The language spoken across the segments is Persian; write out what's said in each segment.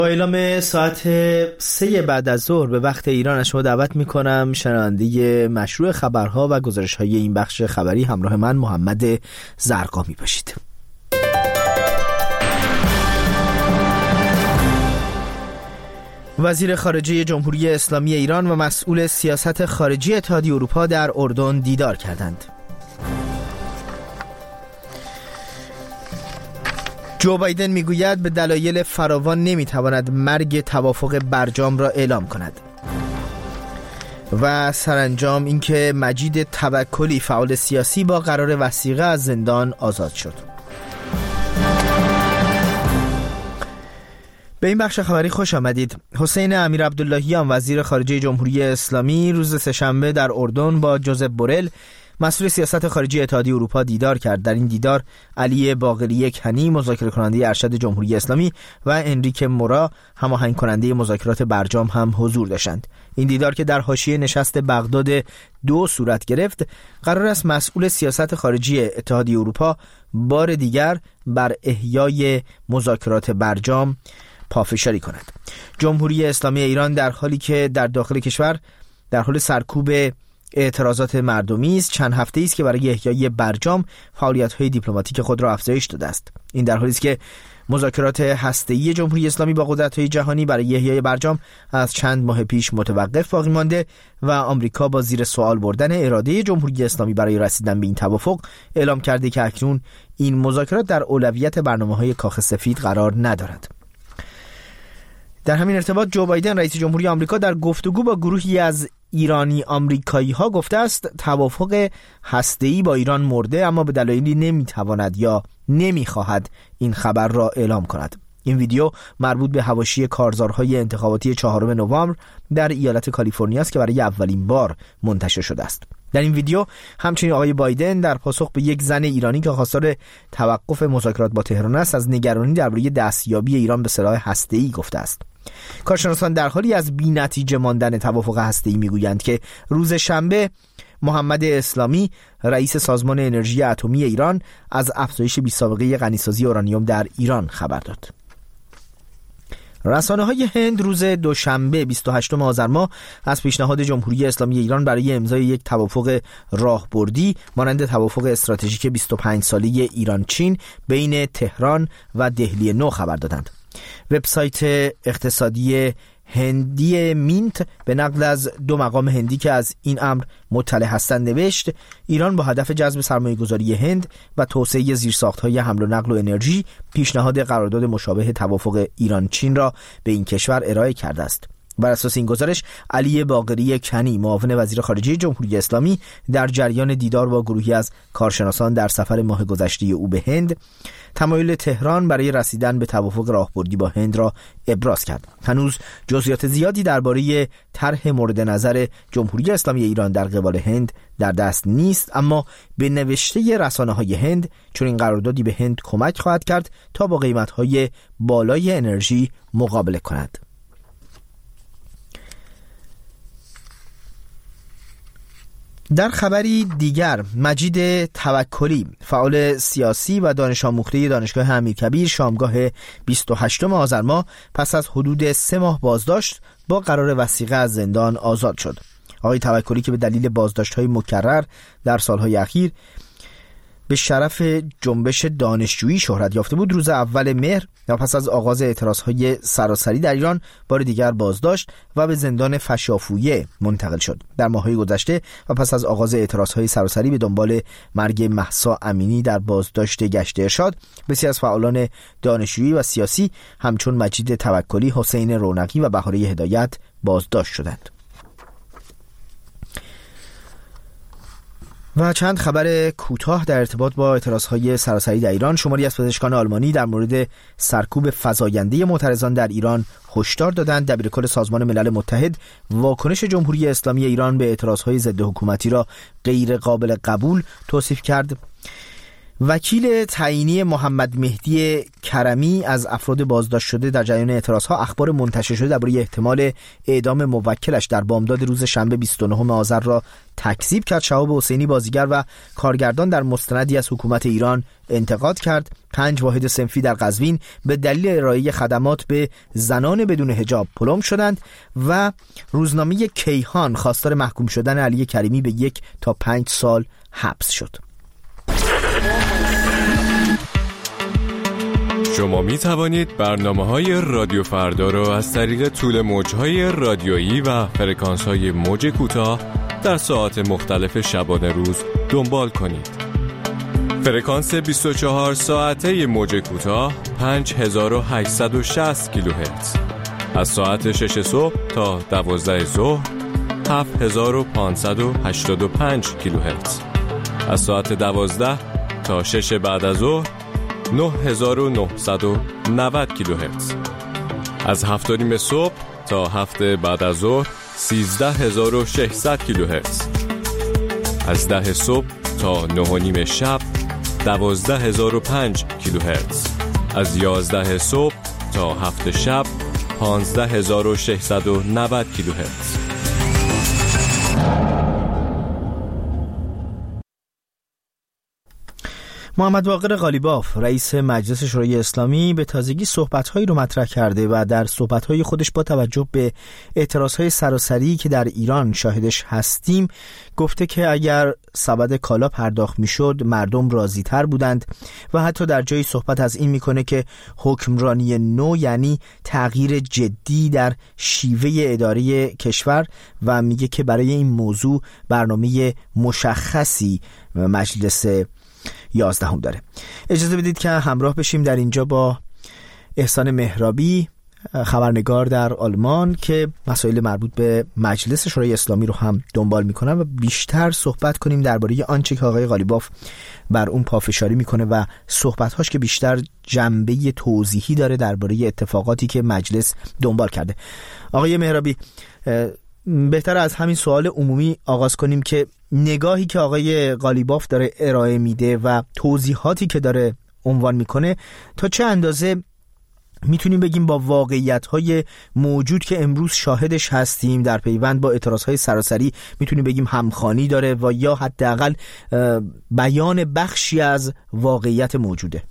با اعلام ساعت 3 بعد از ظهر به وقت ایران از شما دعوت میکنم شنونده مشروع خبرها و گزارش‌های این بخش خبری همراه من محمد زرقامی باشید. وزیر خارجه جمهوری اسلامی ایران و مسئول سیاست خارجی اتحادیه اروپا در اردن دیدار کردند. جو بایدن میگوید به دلایل فراوان نمیتواند مرگ توافق برجام را اعلام کند. و سرانجام اینکه مجید توکلی فعال سیاسی با قرار وثیقه از زندان آزاد شد. به این بخش خبری خوش آمدید. حسین امیر عبداللهیان وزیر خارجه جمهوری اسلامی روز سه‌شنبه در اردن با جوزپ بورل مسئول سیاست خارجی اتحادیه اروپا دیدار کرد. در این دیدار علی باقری کنی مذاکره کننده ارشد جمهوری اسلامی و انریک مورا هماهنگ کننده مذاکرات برجام هم حضور داشتند. این دیدار که در حاشیه نشست بغداد 2 صورت گرفت، قرار است مسئول سیاست خارجی اتحادیه اروپا بار دیگر بر احیای مذاکرات برجام پافشاری کند. جمهوری اسلامی ایران در حالی که در داخل کشور در حال سرکوب اعتراضات مردمی است، چند هفته است که برای احیای برجام فعالیت‌های دیپلماتیک خود را افزایش داده است. این در حالی است که مذاکرات هسته‌ای جمهوری اسلامی با قدرت‌های جهانی برای احیای برجام از چند ماه پیش متوقف باقی مانده و آمریکا با زیر سوال بردن اراده جمهوری اسلامی برای رسیدن به این توافق اعلام کرده که اکنون این مذاکرات در اولویت برنامه‌های کاخ سفید قرار ندارد. در همین ارتباط جو بایدن رئیس جمهوری آمریکا در گفتگو با گروهی از ایرانی آمریکایی ها گفته است توافق هسته‌ای با ایران مرده، اما به دلایلی نمیتواند یا نمیخواهد این خبر را اعلام کند. این ویدیو مربوط به حواشی کارزارهای انتخاباتی 4 نوامبر در ایالت کالیفرنیا است که برای اولین بار منتشر شده است. در این ویدیو همچنین آقای بایدن در پاسخ به یک زن ایرانی که خواستار توقف مذاکرات با تهران است از نگرانی درباره دستیابی ایران به سلاح هسته‌ای گفته است. کارشناسان در حالی از بی‌نتیجه ماندن توافق هسته‌ای میگویند که روز شنبه محمد اسلامی رئیس سازمان انرژی اتمی ایران از افزایش بی‌سابقه غنیسازی اورانیوم در ایران خبر داد. رسانه‌های هند روز دوشنبه 28 آذر ماه از پیشنهاد جمهوری اسلامی ایران برای امضای یک توافق راهبردی مانند توافق استراتژیک 25 ساله ایران چین بین تهران و دهلی نو خبر دادند. وبسایت اقتصادی هندی مینت به نقل از 2 مقام هندی که از این امر مطلع هستند نوشت ایران با هدف جذب سرمایه‌گذاری هند و توسعه زیرساخت‌های حمل و نقل و انرژی پیشنهاد قرارداد مشابه توافق ایران چین را به این کشور ارائه کرده است. بر اساس این گزارش علی باقری کنی معاون وزیر خارجه جمهوری اسلامی در جریان دیدار با گروهی از کارشناسان در سفر ماه گذشته او به هند تمایل تهران برای رسیدن به توافق راهبردی با هند را ابراز کرد. هنوز جزئیات زیادی درباره طرح مورد نظر جمهوری اسلامی ایران در قبال هند در دست نیست، اما به نوشته رسانه‌های هند چون این قراردادی به هند کمک خواهد کرد تا با قیمت‌های بالای انرژی مقابله کند. در خبری دیگر مجید توکلی فعال سیاسی و دانش آموخته دانشگاه امیرکبیر شامگاه 28 آذر ماه پس از حدود 3 ماه بازداشت با قرار وثیقه از زندان آزاد شد. آقای توکلی که به دلیل بازداشت‌های مکرر در سالهای اخیر به شرف جنبش دانشجویی شهرت یافته بود، روز اول مهر و پس از آغاز اعتراضهای سراسری در ایران بار دیگر بازداشت و به زندان فشافویه منتقل شد. در ماه‌های گذشته و پس از آغاز اعتراضهای سراسری به دنبال مرگ مهسا امینی در بازداشت گشت ارشاد، بسیاری از فعالان دانشجویی و سیاسی همچون مجید توکلی، حسین رونقی و بهاره هدایت بازداشت شدند. و چند خبر کوتاه در ارتباط با اعتراضهای سراسری در ایران. شماری از پزشکان آلمانی در مورد سرکوب فزاینده معترضان در ایران هشدار دادند. دبیرکل سازمان ملل متحد واکنش جمهوری اسلامی ایران به اعتراضهای ضد حکومتی را غیر قابل قبول توصیف کرد وکیل تعیینی محمد مهدی کرمی از افراد بازداشت شده در جریان اعتراضها اخبار منتشر شده درباره احتمال اعدام موکلش در بامداد روز شنبه 29 آذر را تکذیب کرد. شهاب حسینی بازیگر و کارگردان در مستندی از حکومت ایران انتقاد کرد 5 واحد صنفی در قزوین به دلیل ارائه خدمات به زنان بدون حجاب پلم شدند و روزنامه کیهان خواستار محکوم شدن علی کریمی به 1 تا 5 سال حبس شد. شما می توانید برنامه‌های رادیو فردا را از طریق طول موج‌های رادیویی و فرکانس‌های موج کوتاه در ساعات مختلف شبانه روز دنبال کنید. فرکانس 24 ساعته موج کوتاه 5860 کیلوهرتز از ساعت 6 صبح تا 12 ظهر 7585 کیلوهرتز از ساعت 12 تا 6 بعد از ظهر 9990 کیلوهرتز از 7:30 صبح تا 7 بعد از ظهر 13600 کیلوهرتز از 10 صبح تا 9:30 شب 12005 کیلوهرتز از 11 صبح تا 7 شب 15690 کیلوهرتز. محمد باقر قالیباف رئیس مجلس شورای اسلامی به تازگی صحبت‌هایی رو مطرح کرده و در صحبت‌های خودش با توجه به اعتراض‌های سراسری که در ایران شاهدش هستیم گفته که اگر سبد کالا پرداخت می‌شد مردم راضی‌تر بودند و حتی در جایی صحبت از این می‌کنه که حکمرانی نو یعنی تغییر جدی در شیوه اداره کشور و میگه که برای این موضوع برنامه مشخصی مجلس 11 داره. اجازه بدید که همراه بشیم در اینجا با احسان مهرابی خبرنگار در آلمان که مسائل مربوط به مجلس شورای اسلامی رو هم دنبال میکنن و بیشتر صحبت کنیم درباره آنچه که آقای قالیباف بر اون پافشاری میکنه و صحبت‌هاش که بیشتر جنبه توضیحی داره درباره اتفاقاتی که مجلس دنبال کرده. آقای مهرابی، بهتر از همین سوال عمومی آغاز کنیم که نگاهی که آقای قالیباف داره ارائه میده و توضیحاتی که داره عنوان میکنه تا چه اندازه میتونیم بگیم با واقعیت‌های موجود که امروز شاهدش هستیم در پیوند با اعتراض‌های سراسری میتونیم بگیم همخوانی داره و یا حداقل بیان بخشی از واقعیت موجوده؟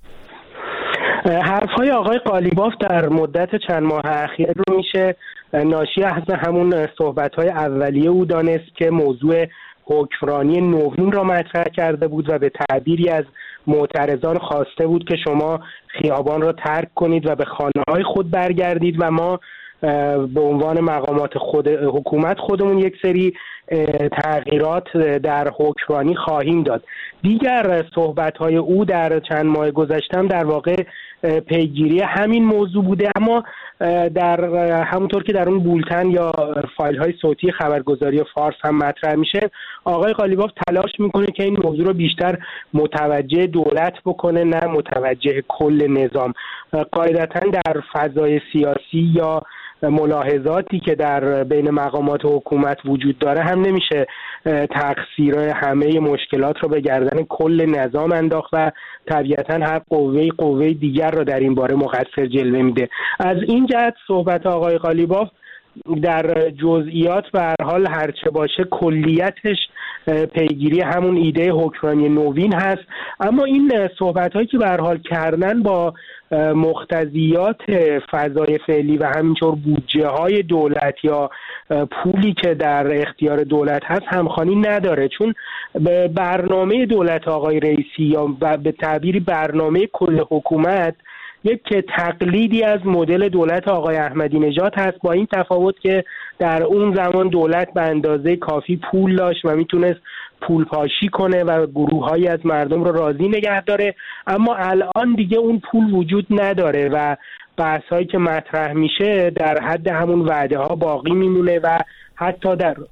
حرف‌های آقای قالیباف در مدت چند ماه اخیر رو میشه ناشی از همون صحبت‌های اولیه او دانست که موضوع حکمرانی نوین را مطرح کرده بود و به تعبیری از معترضان خواسته بود که شما خیابان را ترک کنید و به خانه‌های خود برگردید و ما به عنوان مقامات حکومت خودمون یک سری تغییرات در حکمرانی خواهیم داد. دیگر صحبت‌های او در چند ماه گذشته در واقع پیگیری همین موضوع بوده، اما در همونطور که در اون بولتن یا فایل‌های صوتی خبرگزاری فارس هم مطرح میشه، آقای قالیباف تلاش میکنه که این موضوع رو بیشتر متوجه دولت بکنه نه متوجه کل نظام. قاعدتاً در فضای سیاسی یا ملاحظاتی که در بین مقامات حکومت وجود داره هم نمیشه تقصیر همه مشکلات رو به گردن کل نظام انداخت و طبیعتاً هر قوه دیگر رو در این باره مقصر جلوه میده. از این جهت صحبت آقای قالیباف در جزئیات به هر حال هرچه باشه کلیتش پیگیری همون ایده حکمرانی نوین هست، اما این صحبت‌هایی که به هر حال کردن با مقتضیات فضای فعلی و همینطور بودجه‌های دولت یا پولی که در اختیار دولت هست همخوانی نداره، چون به برنامه دولت آقای رئیسی یا به تعبیری برنامه کل حکومت یک تقلیدی از مدل دولت آقای احمدی نژاد هست، با این تفاوت که در اون زمان دولت به اندازه کافی پول داشت و میتونست پول پاشی کنه و گروه‌هایی از مردم رو راضی نگه داره، اما الان دیگه اون پول وجود نداره و بحث‌هایی که مطرح میشه در حد همون وعده ها باقی میمونه و حتی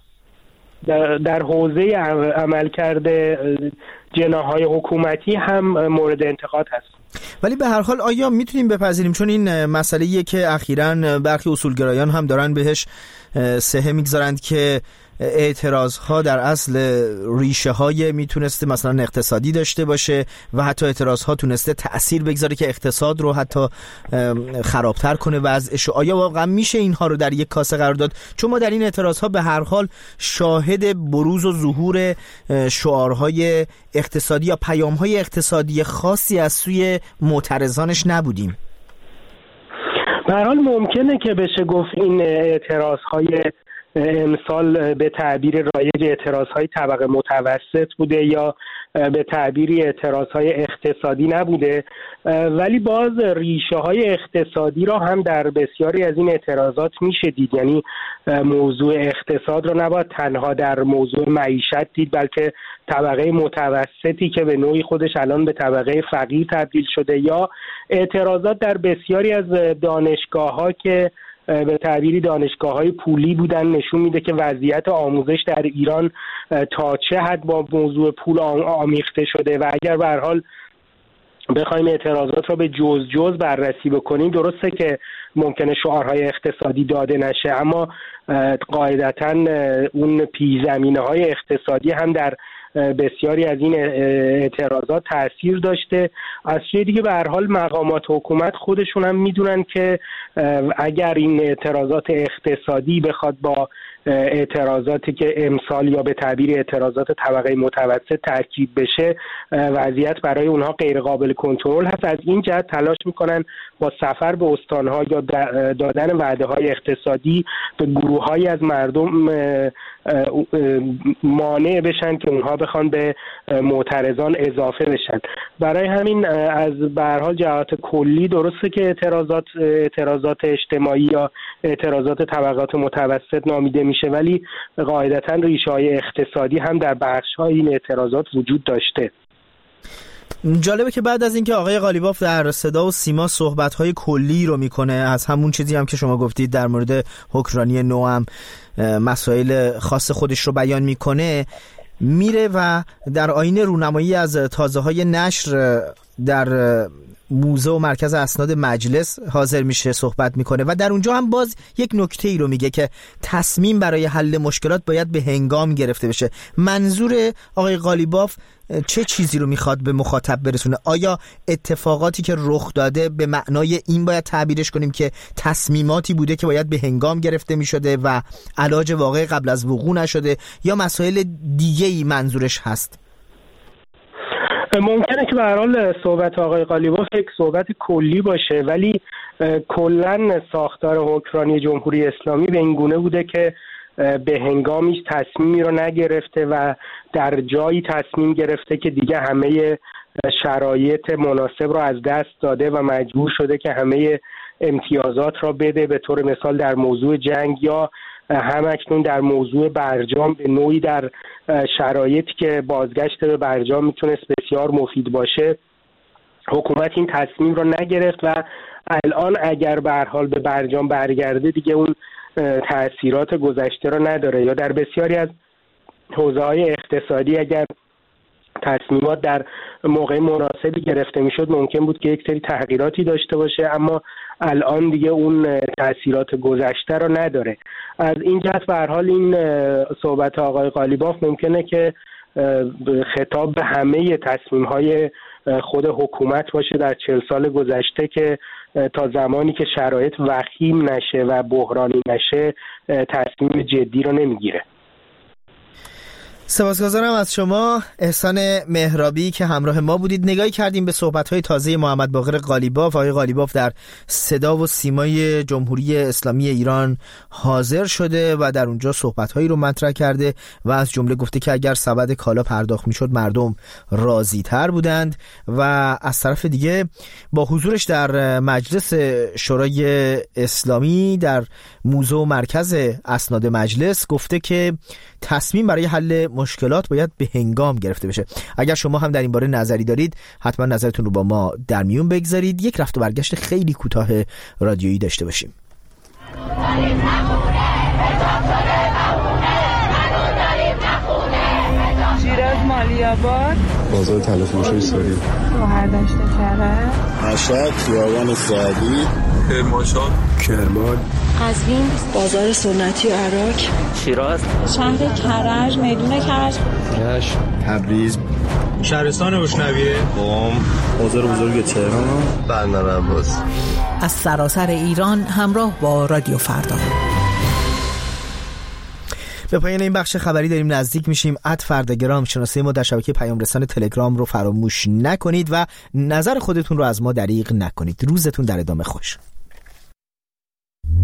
در حوزه عملکرد جناح‌های حکومتی هم مورد انتقاد هست. ولی به هر حال آیا میتونیم بپذیریم، چون این مسئله‌ایه که اخیراً برخی اصولگرایان هم دارن بهش سهه میگذارند که اعتراضها در اصل ریشه های میتونسته مثلا اقتصادی داشته باشه و حتی اعتراضها تونسته تأثیر بگذاره که اقتصاد رو حتی خرابتر کنه وضعش. آیا واقعا میشه اینها رو در یک کاسه قرار داد؟ چون ما در این اعتراضها به هر حال شاهد بروز و ظهور شعارهای اقتصادی یا پیامهای اقتصادی خاصی از سوی معترضانش نبودیم. به هر حال ممکنه که بشه گفت این اعتراضهای امسال به تعبیر رایج اعتراضهای طبقه متوسط بوده یا به تعبیری اعتراضهای اقتصادی نبوده، ولی باز ریشه های اقتصادی را هم در بسیاری از این اعتراضات میشه دید. یعنی موضوع اقتصاد را نباید تنها در موضوع معیشت دید، بلکه طبقه متوسطی که به نوعی خودش الان به طبقه فقیر تبدیل شده، یا اعتراضات در بسیاری از دانشگاه‌ها که به تعبیری دانشگاه‌های پولی بودن نشون میده که وضعیت آموزش در ایران تا چه حد با موضوع پول آمیخته شده. و اگر به هر حال بخوایم اعتراضات را به جز بررسی بکنیم، درسته که ممکنه شعارهای اقتصادی داده نشه، اما قاعدتاً اون پیش‌زمینه‌های اقتصادی هم در بسیاری از این اعتراضات تأثیر داشته. از سوی دیگه به هر حال مقامات حکومت خودشون هم میدونن که اگر این اعتراضات اقتصادی بخواد با اعتراضاتی که امسال یا به تعبیر اعتراضات طبقه متوسط ترکیب بشه، وضعیت برای اونها غیر قابل کنترل هست. از این جهت تلاش میکنن با سفر به استانها یا دادن وعده‌های اقتصادی به گروه‌هایی از مردم مانع بشن که اونها بخوان به معترضان اضافه بشن. برای همین از به هر حال جهات کلی درسته که اعتراضات اجتماعی یا اعتراضات طبقات متوسط نامیده میشه، ولی قاعدتاً ریشه‌های اقتصادی هم در بخش‌های این اعتراضات وجود داشته. جالبه که بعد از اینکه آقای قالیباف در صدا و سیما صحبت‌های کلی رو میکنه، از همون چیزی هم که شما گفتید در مورد حکمرانی نو هم مسائل خاص خودش رو بیان میکنه، میره و در آینه رونمایی از تازه‌های نشر در موزه و مرکز اسناد مجلس حاضر میشه، صحبت میکنه و در اونجا هم باز یک نکته ای رو میگه که تصمیم برای حل مشکلات باید به هنگام گرفته بشه. منظور آقای قالیباف چه چیزی رو میخواد به مخاطب برسونه؟ آیا اتفاقاتی که رخ داده به معنای این باید تعبیرش کنیم که تصمیماتی بوده که باید به هنگام گرفته میشده و علاج واقع قبل از وقوع نشده، یا مسائل دیگه‌ای منظورش هست؟ ممکنه که به هر حال صحبت آقای قالیباف یک صحبت کلی باشه، ولی کلاً ساختار حکمرانی جمهوری اسلامی به این گونه بوده که به هنگام هیچ تصمیمی رو نگرفته و در جایی تصمیم گرفته که دیگه همه شرایط مناسب رو از دست داده و مجبور شده که همه امتیازات را بده. به طور مثال در موضوع جنگ یا همکنون در موضوع برجام به نوعی در شرایطی که بازگشت به برجام میتونست بسیار مفید باشه، حکومت این تصمیم رو نگرفت و الان اگر به هر حال به برجام برگرده دیگه اون تأثیرات گذشته رو نداره. یا در بسیاری از حوزه‌های اقتصادی اگر تصمیمات در موقع مناسبی گرفته میشد ممکن بود که یک سری تغییراتی داشته باشه، اما الان دیگه اون تأثیرات گذشته رو نداره. از این جهت به هر حال این صحبت آقای قالیباف ممکنه که خطاب به همه تصمیم‌های خود حکومت باشه در 40 سال گذشته که تا زمانی که شرایط وخیم نشه و بحرانی نشه تصمیم جدی رو نمیگیره. سپاسگزارم از شما احسان مهرابی که همراه ما بودید. نگاهی کردیم به صحبت‌های تازه محمد باقر قالیباف. آقای قالیباف در صدا و سیمای جمهوری اسلامی ایران حاضر شده و در اونجا صحبت‌هایی رو مطرح کرده و از جمله گفته که اگر سبد کالا پرداخت می‌شد مردم راضی‌تر بودند و از طرف دیگه با حضورش در مجلس شورای اسلامی در موزه و مرکز اسناد مجلس گفته که تصمیم برای حل مشکلات باید به هنگام گرفته بشه. اگر شما هم در این باره نظری دارید حتما نظرتون رو با ما در میون بگذارید. یک رفت و برگشت خیلی کوتاه رادیویی داشته باشیم. شیراز مالی‌آباد، بازار تلفروشی سوری، شهردشت کرج، مشهد خیابان سعدی، کرمانشاه، کرمان، قزوین، بازار سنتی عراق، شیراز، شهر کرج، میدون کرج، رشت، تبریز، شهرستان گشنویه، قم، بازار بزرگ تهران، بندر عباس. از سراسر ایران همراه با رادیو فردا. به پایان این بخش خبری داریم نزدیک میشیم. @فرداگرام شناسه ما در شبکه پیام رسان تلگرام رو فراموش نکنید و نظر خودتون رو از ما دریغ نکنید. روزتون در ادامه خوش.